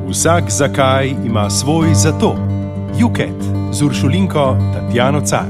Vsak zakaj ima svoj zato. Juket z Uršulinko Tatjano Car.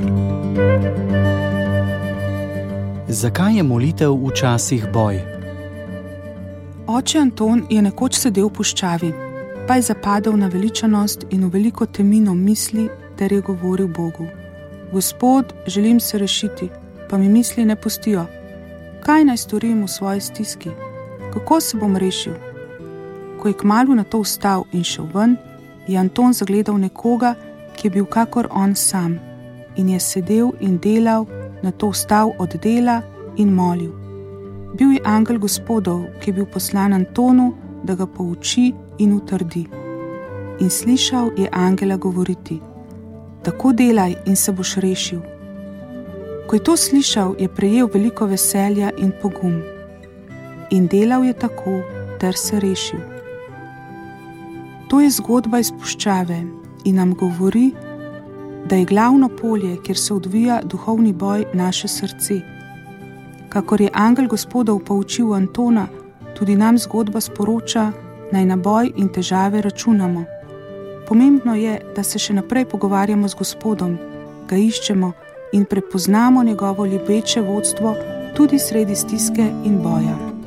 Zakaj je molitev včasih boj? Oče Anton je nekoč sedel v puščavi, pa je zapadel na veličanost in v veliko temino misli ter je govoril Bogu: Gospod, želim se rešiti, pa mi misli ne pustijo. Kaj naj storim v svoji stiski? Kako se bom rešil? Ko je kmalu na to vstal in šel ven, je Anton zagledal nekoga, ki je bil kakor on sam, in je sedel in delal, na to vstal od dela in molil. Bil je angel Gospodov, ki je bil poslan Antonu, da ga pouči in utrdi. In slišal je angela govoriti: tako delaj in se boš rešil. Ko je to slišal, je prejel veliko veselja in pogum. In delal je tako, ter se rešil. To je zgodba iz puščave in nam govori, da je glavno polje, kjer se odvija duhovni boj, naše srce. Kakor je angel Gospodov poučil Antona, tudi nam zgodba sporoča, naj na boj in težave računamo. Pomembno je, da se še naprej pogovarjamo z Gospodom, ga iščemo in prepoznamo njegovo ljubeče vodstvo tudi sredi stiske in boja.